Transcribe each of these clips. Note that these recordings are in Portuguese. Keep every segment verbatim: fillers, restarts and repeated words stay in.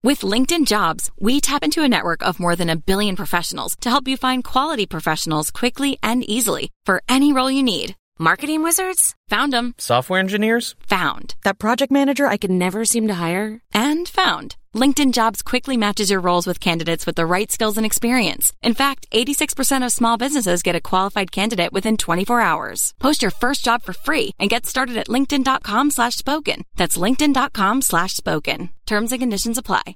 With LinkedIn Jobs, we tap into a network of more than a billion professionals to help you find quality professionals quickly and easily for any role you need. Marketing wizards? Found them. Software engineers? Found. That project manager I could never seem to hire? And found. LinkedIn Jobs quickly matches your roles with candidates with the right skills and experience. In fact, eighty-six percent of small businesses get a qualified candidate within twenty-four hours. Post your first job for free and get started at linkedin.com slash spoken. That's linkedin.com slash spoken. Terms and conditions apply.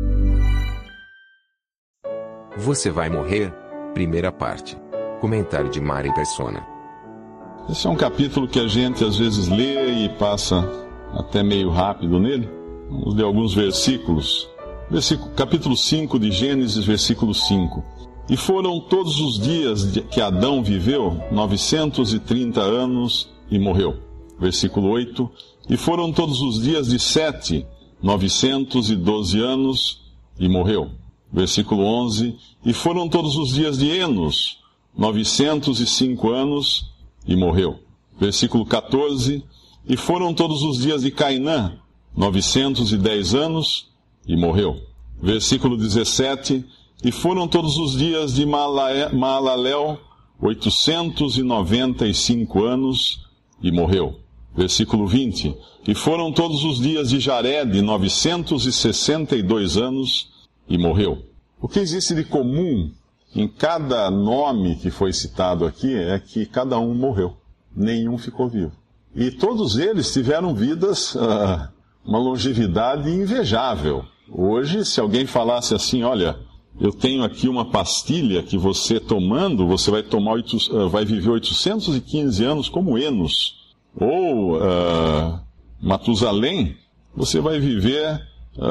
Você vai morrer? Primeira parte. Comentário de Mari Persona. Esse é um capítulo que a gente às vezes lê e passa até meio rápido nele. Vamos ler alguns versículos. Versículo, capítulo cinco de Gênesis, versículo cinco. E foram todos os dias que Adão viveu, novecentos e trinta anos, e morreu. Versículo oito. E foram todos os dias de Sete, novecentos e doze anos, e morreu. Versículo onze. E foram todos os dias de Enos, novecentos e cinco anos, e morreu. Versículo catorze. E foram todos os dias de Cainã, novecentos e dez anos, e morreu. Versículo dezessete. E foram todos os dias de Maalalel, oitocentos e noventa e cinco anos, e morreu. Versículo vinte. E foram todos os dias de Jared, novecentos e sessenta e dois anos, e morreu. O que existe de comum em cada nome que foi citado aqui é que cada um morreu. Nenhum ficou vivo. E todos eles tiveram vidas, uh, uma longevidade invejável. Hoje, se alguém falasse assim, olha, eu tenho aqui uma pastilha que você tomando, você vai, tomar oito, uh, vai viver oitocentos e quinze anos como Enos. Ou uh, Matusalém, você vai viver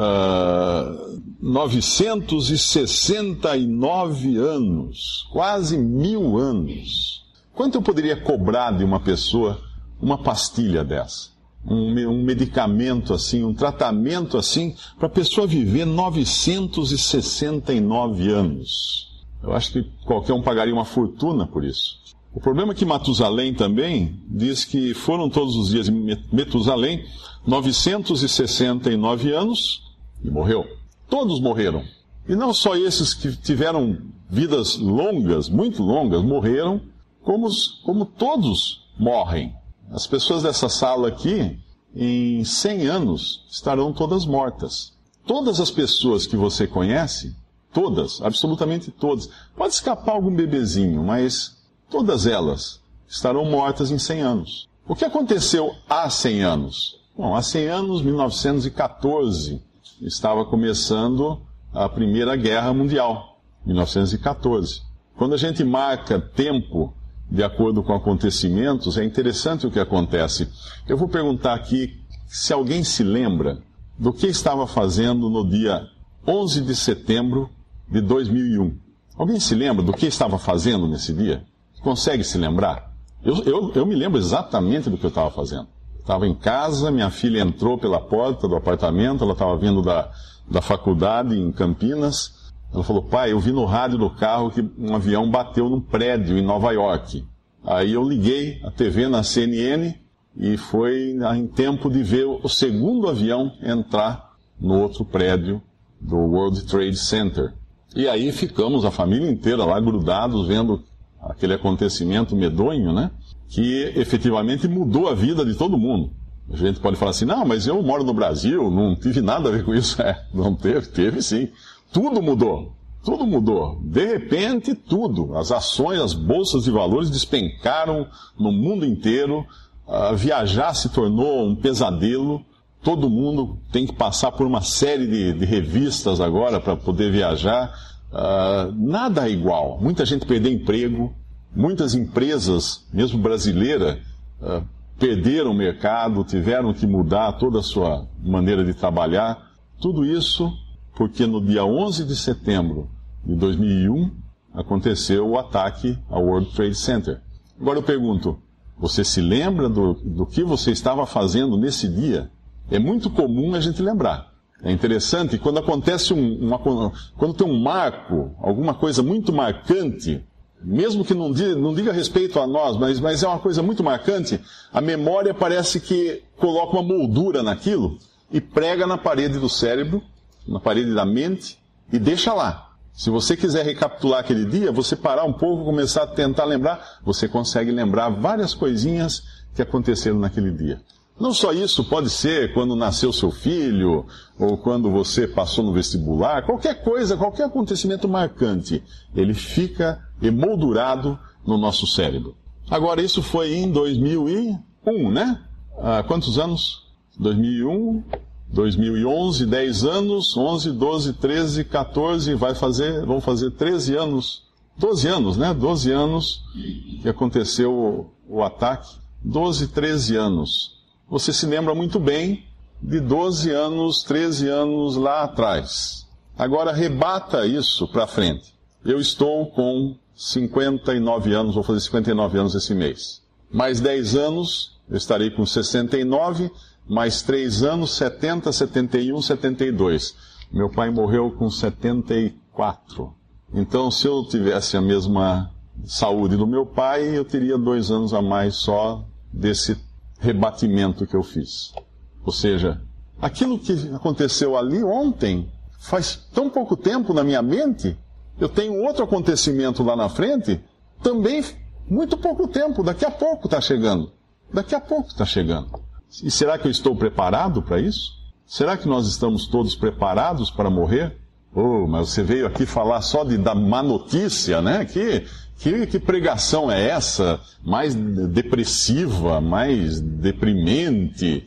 uh, novecentos e sessenta e nove anos, quase mil anos. Quanto eu poderia cobrar de uma pessoa uma pastilha dessa? Um, um medicamento assim, um tratamento assim, para a pessoa viver novecentos e sessenta e nove anos. Eu acho que qualquer um pagaria uma fortuna por isso. O problema é que Matusalém também diz que foram todos os dias de Metusalém, novecentos e sessenta e nove anos, e morreu. Todos morreram. E não só esses que tiveram vidas longas, muito longas, morreram, como, como todos morrem. As pessoas dessa sala aqui, em cem anos, estarão todas mortas. Todas as pessoas que você conhece, todas, absolutamente todas, pode escapar algum bebezinho, mas todas elas estarão mortas em cem anos. O que aconteceu há cem anos? Bom, há cem anos, mil novecentos e catorze, estava começando a Primeira Guerra Mundial, mil novecentos e catorze. Quando a gente marca tempo de acordo com acontecimentos, é interessante o que acontece. Eu vou perguntar aqui se alguém se lembra do que estava fazendo no dia onze de setembro de dois mil e um. Alguém se lembra do que estava fazendo nesse dia? Consegue se lembrar? Eu, eu, eu me lembro exatamente do que eu estava fazendo. Estava em casa, minha filha entrou pela porta do apartamento, ela estava vindo da, da faculdade em Campinas. Ela falou, pai, eu vi no rádio do carro que um avião bateu num prédio em Nova York. Aí eu liguei a T V na C N N e foi em tempo de ver o segundo avião entrar no outro prédio do World Trade Center. E aí ficamos, a família inteira lá, grudados, vendo aquele acontecimento medonho, né? Que efetivamente mudou a vida de todo mundo. A gente pode falar assim, não, mas eu moro no Brasil, não tive nada a ver com isso. É, não teve, teve sim. Tudo mudou. Tudo mudou. De repente, tudo. As ações, as bolsas de valores despencaram no mundo inteiro. Uh, viajar se tornou um pesadelo. Todo mundo tem que passar por uma série de, de revistas agora para poder viajar. Uh, nada é igual. Muita gente perdeu emprego. Muitas empresas, mesmo brasileiras, uh, perderam o mercado, tiveram que mudar toda a sua maneira de trabalhar. Tudo isso porque no dia onze de setembro de dois mil e um aconteceu o ataque ao World Trade Center. Agora eu pergunto, você se lembra do, do que você estava fazendo nesse dia? É muito comum a gente lembrar. É interessante, quando acontece um, uma, quando tem um marco, alguma coisa muito marcante, mesmo que não diga, não diga respeito a nós, mas, mas é uma coisa muito marcante, a memória parece que coloca uma moldura naquilo e prega na parede do cérebro, na parede da mente e deixa lá. Se você quiser recapitular aquele dia, você parar um pouco, começar a tentar lembrar, você consegue lembrar várias coisinhas que aconteceram naquele dia. Não só isso, pode ser quando nasceu seu filho, ou quando você passou no vestibular, qualquer coisa, qualquer acontecimento marcante, ele fica emoldurado no nosso cérebro. Agora, isso foi em dois mil e um, né? Há quantos anos? dois mil e um, dois mil e onze, dez anos, onze, doze, treze, quatorze, vai fazer, vão fazer treze anos, doze anos, né? doze anos que aconteceu o, o ataque. doze, treze anos. Você se lembra muito bem de doze anos, treze anos lá atrás. Agora rebata isso para frente. Eu estou com cinquenta e nove anos, vou fazer cinquenta e nove anos esse mês. Mais dez anos, eu estarei com sessenta e nove, mais três anos, setenta, setenta e um, setenta e dois. Meu pai morreu com setenta e quatro. Então, se eu tivesse a mesma saúde do meu pai, eu teria dois anos a mais só desse rebatimento que eu fiz. Ou seja, aquilo que aconteceu ali ontem, faz tão pouco tempo na minha mente, eu tenho outro acontecimento lá na frente, também muito pouco tempo, daqui a pouco está chegando. Daqui a pouco está chegando. E será que eu estou preparado para isso? Será que nós estamos todos preparados para morrer? Oh, mas você veio aqui falar só de, da má notícia, né? Que, que, que pregação é essa? Mais depressiva, mais deprimente.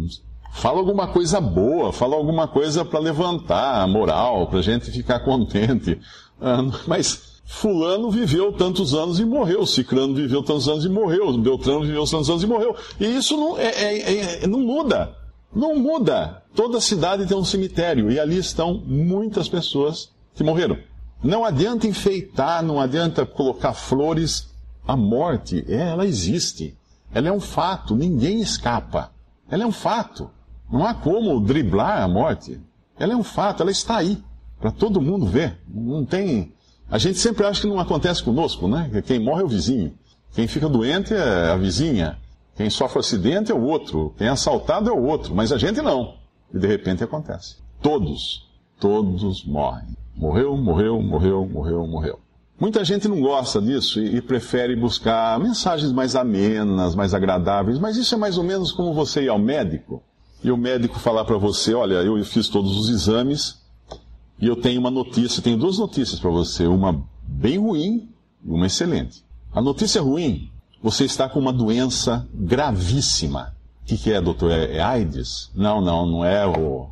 Fala alguma coisa boa, fala alguma coisa para levantar a moral, para a gente ficar contente. Ah, mas fulano viveu tantos anos e morreu, cicrano viveu tantos anos e morreu, beltrano viveu tantos anos e morreu. E isso não, é, é, é, não muda. Não muda. Toda cidade tem um cemitério e ali estão muitas pessoas que morreram. Não adianta enfeitar, não adianta colocar flores. A morte, ela existe. Ela é um fato, ninguém escapa. Ela é um fato. Não há como driblar a morte. Ela é um fato, ela está aí, para todo mundo ver. Não tem... A gente sempre acha que não acontece conosco, né? Quem morre é o vizinho. Quem fica doente é a vizinha. Quem sofre acidente é o outro. Quem é assaltado é o outro. Mas a gente não. E de repente acontece. Todos, todos morrem. Morreu, morreu, morreu, morreu, morreu. Muita gente não gosta disso e, e prefere buscar mensagens mais amenas, mais agradáveis. Mas isso é mais ou menos como você ir ao médico. E o médico falar para você, olha, eu fiz todos os exames e eu tenho uma notícia, tenho duas notícias para você. Uma bem ruim e uma excelente. A notícia ruim... Você está com uma doença gravíssima. O que, que é, doutor? É, é AIDS? Não, não, não é o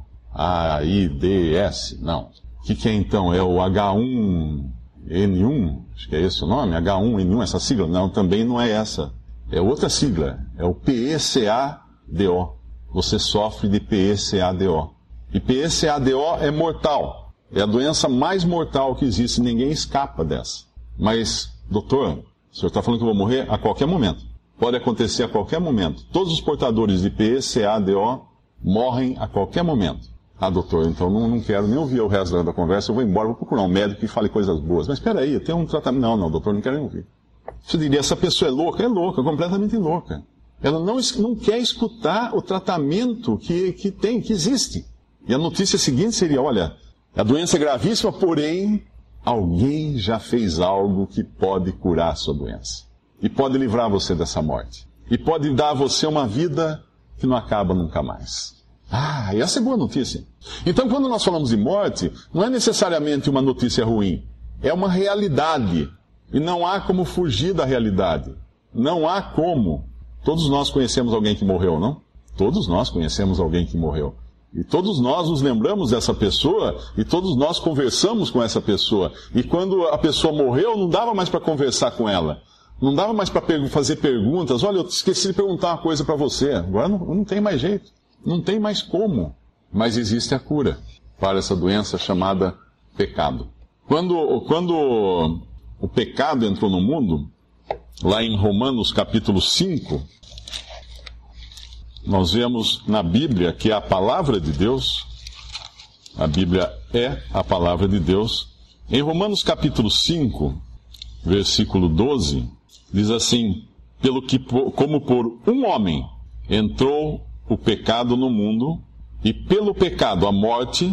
AIDS, não. O que, que é então? É o H um N um? Acho que é esse o nome? H um N um, essa sigla? Não, também não é essa. É outra sigla. É o P E C A D O. Você sofre de P E C A D O. E P E C A D O é mortal. É a doença mais mortal que existe. Ninguém escapa dessa. Mas, doutor... O senhor está falando que eu vou morrer a qualquer momento. Pode acontecer a qualquer momento. Todos os portadores de P E C A D O morrem a qualquer momento. Ah, doutor, então não, não quero nem ouvir o resto da conversa, eu vou embora, vou procurar um médico que fale coisas boas. Mas espera aí, tem um tratamento... Não, não, doutor, não quero nem ouvir. Você diria, essa pessoa é louca? É louca, completamente louca. Ela não, não quer escutar o tratamento que, que tem, que existe. E a notícia seguinte seria, olha, a doença é gravíssima, porém... Alguém já fez algo que pode curar a sua doença. E pode livrar você dessa morte. E pode dar a você uma vida que não acaba nunca mais. Ah, e essa é boa notícia. Então, quando nós falamos de morte, não é necessariamente uma notícia ruim. É uma realidade. E não há como fugir da realidade. Não há como. Todos nós conhecemos alguém que morreu, não? Todos nós conhecemos alguém que morreu. E todos nós nos lembramos dessa pessoa, e todos nós conversamos com essa pessoa. E quando a pessoa morreu, não dava mais para conversar com ela. Não dava mais para fazer perguntas. Olha, eu esqueci de perguntar uma coisa para você. Agora não, não tem mais jeito. Não tem mais como. Mas existe a cura para essa doença chamada pecado. Quando, quando o pecado entrou no mundo, lá em Romanos capítulo cinco... Nós vemos na Bíblia que a palavra de Deus, a Bíblia é a palavra de Deus. Em Romanos capítulo cinco, versículo doze, diz assim, pelo que, como por um homem entrou o pecado no mundo, e pelo pecado a morte,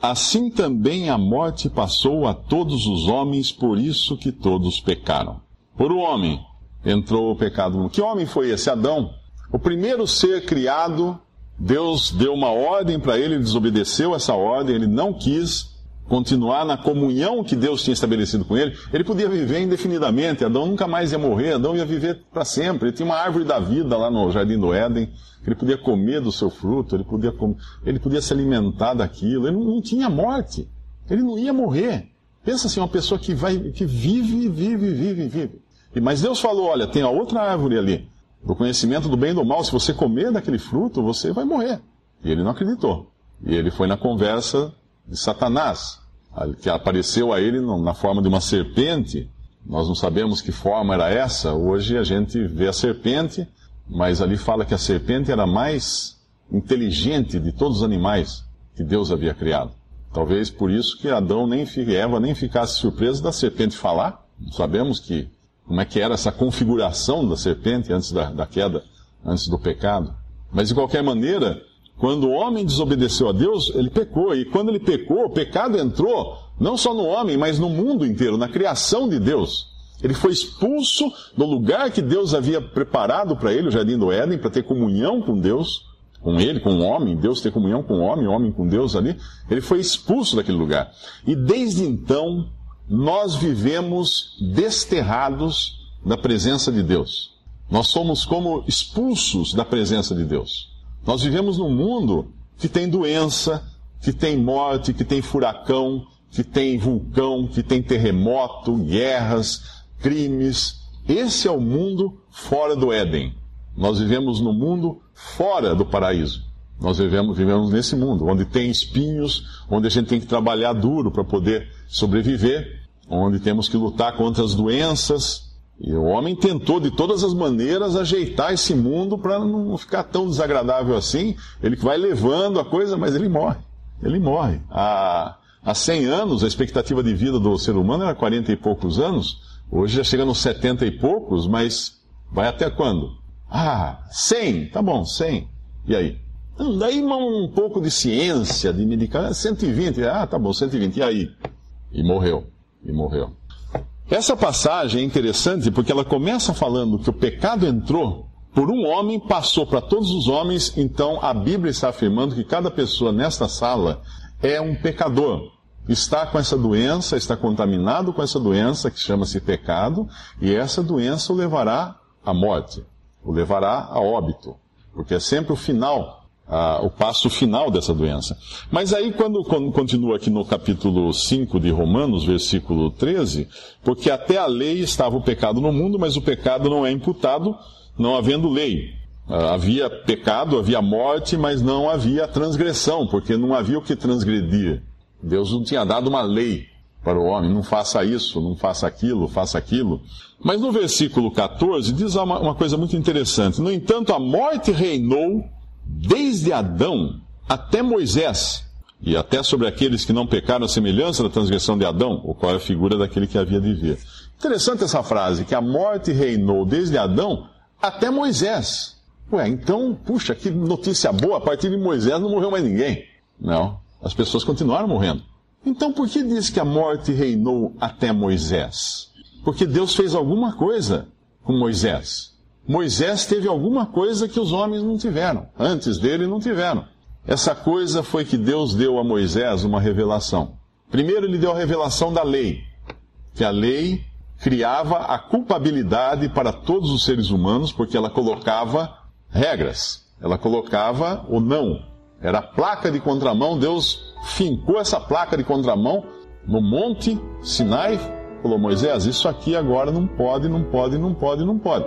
assim também a morte passou a todos os homens, por isso que todos pecaram. Por um homem entrou o pecado no mundo. Que homem foi esse? Adão. O primeiro ser criado, Deus deu uma ordem para ele, ele desobedeceu essa ordem, ele não quis continuar na comunhão que Deus tinha estabelecido com ele. Ele podia viver indefinidamente, Adão nunca mais ia morrer, Adão ia viver para sempre. Ele tinha uma árvore da vida lá no Jardim do Éden, ele podia comer do seu fruto, ele podia, comer, ele podia se alimentar daquilo, ele não, não tinha morte, ele não ia morrer. Pensa assim, uma pessoa que, vai, que vive, vive, vive, vive. E, mas Deus falou, olha, tem a outra árvore ali, do conhecimento do bem e do mal, se você comer daquele fruto, você vai morrer. E ele não acreditou. E ele foi na conversa de Satanás, que apareceu a ele na forma de uma serpente. Nós não sabemos que forma era essa. Hoje a gente vê a serpente, mas ali fala que a serpente era a mais inteligente de todos os animais que Deus havia criado. Talvez por isso que Adão nem Eva nem ficasse surpreso da serpente falar. Não sabemos que, como é que era essa configuração da serpente antes da, da queda, antes do pecado. Mas de qualquer maneira, quando o homem desobedeceu a Deus, ele pecou. E quando ele pecou, o pecado entrou não só no homem, mas no mundo inteiro, na criação de Deus. Ele foi expulso do lugar que Deus havia preparado para ele, o Jardim do Éden, para ter comunhão com Deus, com ele, com o homem, Deus ter comunhão com o homem, o homem com Deus ali. Ele foi expulso daquele lugar. E desde então, nós vivemos desterrados da presença de Deus. Nós somos como expulsos da presença de Deus. Nós vivemos num mundo que tem doença, que tem morte, que tem furacão, que tem vulcão, que tem terremoto, guerras, crimes. Esse é o mundo fora do Éden. Nós vivemos no mundo fora do paraíso. Nós vivemos, vivemos nesse mundo, onde tem espinhos, onde a gente tem que trabalhar duro para poder sobreviver, onde temos que lutar contra as doenças. E o homem tentou de todas as maneiras ajeitar esse mundo para não ficar tão desagradável assim. Ele vai levando a coisa, mas ele morre. Ele morre. Há, há cem anos, a expectativa de vida do ser humano era quarenta e poucos anos. Hoje já chega nos setenta e poucos, mas vai até quando? Ah, cem. Tá bom, cem. E aí? Daí um pouco de ciência, de medicamento, cento e vinte. Ah, tá bom, cento e vinte. E aí? E morreu. E morreu. Essa passagem é interessante porque ela começa falando que o pecado entrou por um homem, passou para todos os homens, então a Bíblia está afirmando que cada pessoa nesta sala é um pecador. Está com essa doença, está contaminado com essa doença que chama-se pecado, e essa doença o levará à morte, o levará a óbito, porque é sempre o final. Ah, o passo final dessa doença. Mas aí quando, quando continua aqui no capítulo cinco de Romanos, versículo treze, porque até a lei estava o pecado no mundo, mas o pecado não é imputado, não havendo lei. Ah, havia pecado, havia morte, mas não havia transgressão, porque não havia o que transgredir. Deus não tinha dado uma lei para o homem, não faça isso, não faça aquilo, faça aquilo. Mas no versículo catorze diz uma, uma coisa muito interessante. No entanto, a morte reinou desde Adão até Moisés, e até sobre aqueles que não pecaram a semelhança da transgressão de Adão, o qual é a figura daquele que havia de vir. Interessante essa frase, que a morte reinou desde Adão até Moisés. Ué, então, puxa, que notícia boa, a partir de Moisés não morreu mais ninguém. Não, as pessoas continuaram morrendo. Então por que diz que a morte reinou até Moisés? Porque Deus fez alguma coisa com Moisés. Moisés teve alguma coisa que os homens não tiveram. Antes dele não tiveram. Essa coisa foi que Deus deu a Moisés uma revelação. Primeiro ele deu a revelação da lei. Que a lei criava a culpabilidade para todos os seres humanos, porque ela colocava regras. Ela colocava o não. Era a placa de contramão. Deus fincou essa placa de contramão no Monte Sinai. Falou, Moisés, isso aqui agora não pode, não pode, não pode, não pode.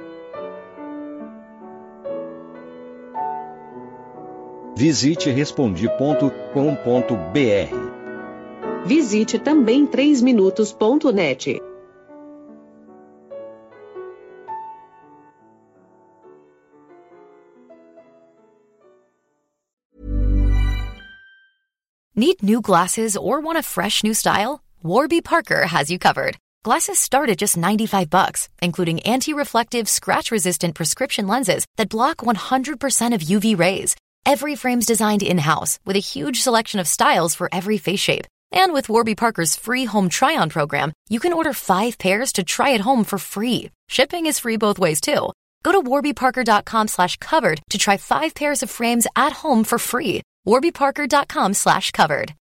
Visite respondi ponto com ponto br. Visite também três minutos ponto net. Need new glasses or want a fresh new style? Warby Parker has you covered. Glasses start at just ninety-five bucks, including anti-reflective, scratch-resistant prescription lenses that block one hundred percent of U V rays. Every frame's designed in-house with a huge selection of styles for every face shape. And with Warby Parker's free home try-on program, you can order five pairs to try at home for free. Shipping is free both ways, too. Go to warbyparker.com slash covered to try five pairs of frames at home for free. warbyparker.com slash covered.